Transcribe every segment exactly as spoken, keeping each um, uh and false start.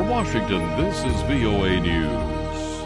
In Washington, this is V O A News.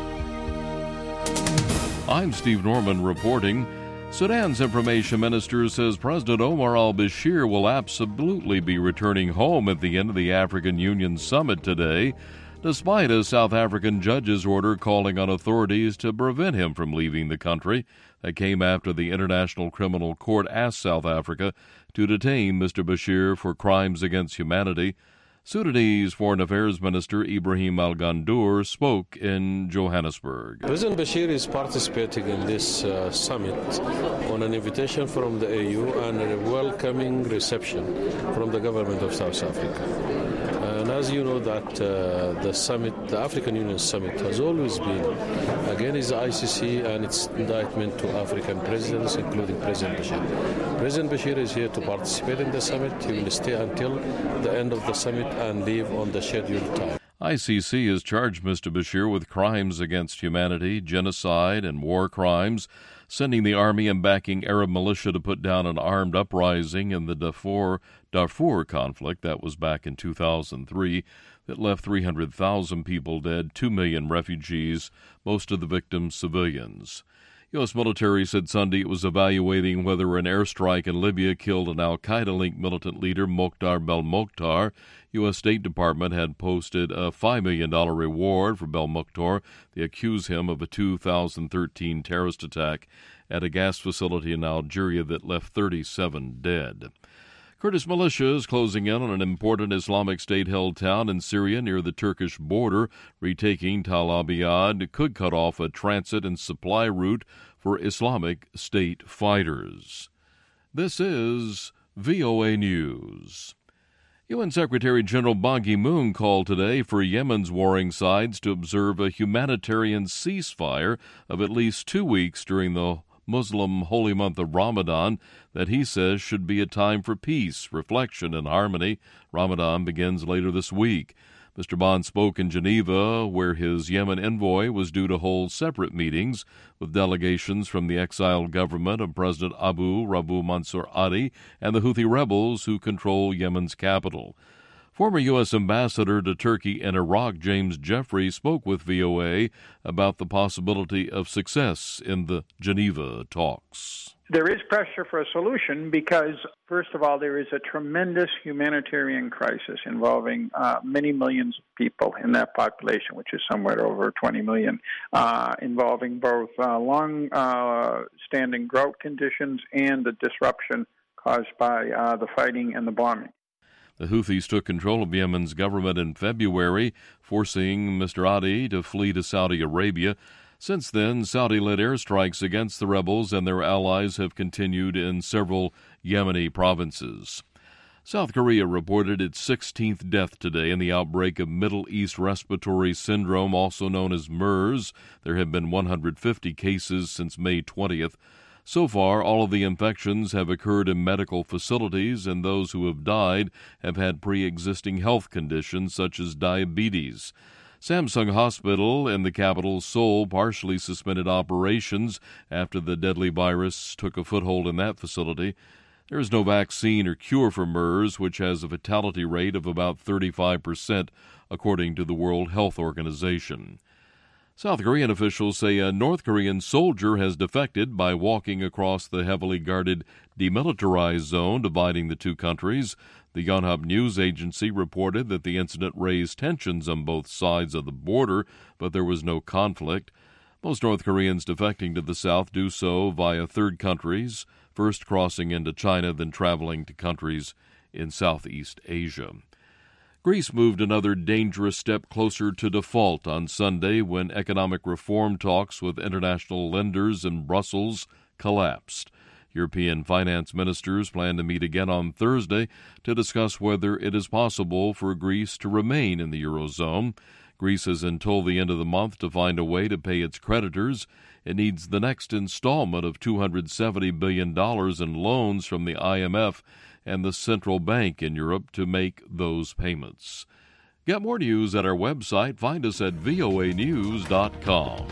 I'm Steve Norman reporting. Sudan's information minister says President Omar al-Bashir will absolutely be returning home at the end of the African Union summit today, despite a South African judge's order calling on authorities to prevent him from leaving the country. That came after the International Criminal Court asked South Africa to detain Mister Bashir for crimes against humanity. Sudanese Foreign Affairs Minister Ibrahim Al-Gandour spoke in Johannesburg. President Bashir is participating in this uh, summit on an invitation from the A U and a welcoming reception from the government of South Africa. And as you know that uh, the summit, the African Union summit, has always been against the I C C and its indictment to African presidents, including President Bashir. President Bashir is here to participate in the summit. He will stay until the end of the summit and leave on the scheduled time. I C C has charged Mister Bashir with crimes against humanity, genocide, and war crimes, sending the army and backing Arab militia to put down an armed uprising in the Darfur, Darfur conflict. That was back in two thousand three, that left three hundred thousand people dead, two million refugees, most of the victims civilians. U S military said Sunday it was evaluating whether an airstrike in Libya killed an al-Qaeda-linked militant leader, Mokhtar Belmokhtar. U S State Department had posted a five million dollars reward for Belmokhtar. They accuse him of a two thousand thirteen terrorist attack at a gas facility in Algeria that left thirty-seven dead. Kurdish militia is closing in on an important Islamic State-held town in Syria near the Turkish border. Retaking Tal Abyad could cut off a transit and supply route for Islamic State fighters. This is V O A News. U N Secretary General Ban Ki-moon called today for Yemen's warring sides to observe a humanitarian ceasefire of at least two weeks during the Muslim holy month of Ramadan that he says should be a time for peace, reflection, and harmony. Ramadan begins later this week. Mister Ban spoke in Geneva, where his Yemen envoy was due to hold separate meetings with delegations from the exiled government of President Abu Rabu Mansur Hadi and the Houthi rebels who control Yemen's capital. Former U S Ambassador to Turkey and Iraq James Jeffrey spoke with V O A about the possibility of success in the Geneva talks. There is pressure for a solution because, first of all, there is a tremendous humanitarian crisis involving uh, many millions of people in that population, which is somewhere over twenty million, uh, involving both uh, long-standing uh, drought conditions and the disruption caused by uh, the fighting and the bombing. The Houthis took control of Yemen's government in February, forcing Mister Hadi to flee to Saudi Arabia. Since then, Saudi-led airstrikes against the rebels and their allies have continued in several Yemeni provinces. South Korea reported its sixteenth death today in the outbreak of Middle East Respiratory Syndrome, also known as MERS. There have been one hundred fifty cases since May twentieth. So far, all of the infections have occurred in medical facilities, and those who have died have had pre-existing health conditions such as diabetes. Samsung Hospital in the capital, Seoul, partially suspended operations after the deadly virus took a foothold in that facility. There is no vaccine or cure for MERS, which has a fatality rate of about thirty-five percent, according to the World Health Organization. South Korean officials say a North Korean soldier has defected by walking across the heavily guarded demilitarized zone dividing the two countries. The Yonhap news agency reported that the incident raised tensions on both sides of the border, but there was no conflict. Most North Koreans defecting to the south do so via third countries, first crossing into China, then traveling to countries in Southeast Asia. Greece moved another dangerous step closer to default on Sunday when economic reform talks with international lenders in Brussels collapsed. European finance ministers plan to meet again on Thursday to discuss whether it is possible for Greece to remain in the Eurozone. Greece has until the end of the month to find a way to pay its creditors. It needs the next installment of two hundred seventy billion dollars in loans from the I M F and the central bank in Europe to make those payments. Get more news at our website. Find us at V O A news dot com.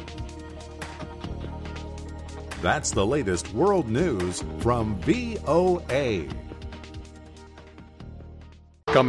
That's the latest world news from V O A.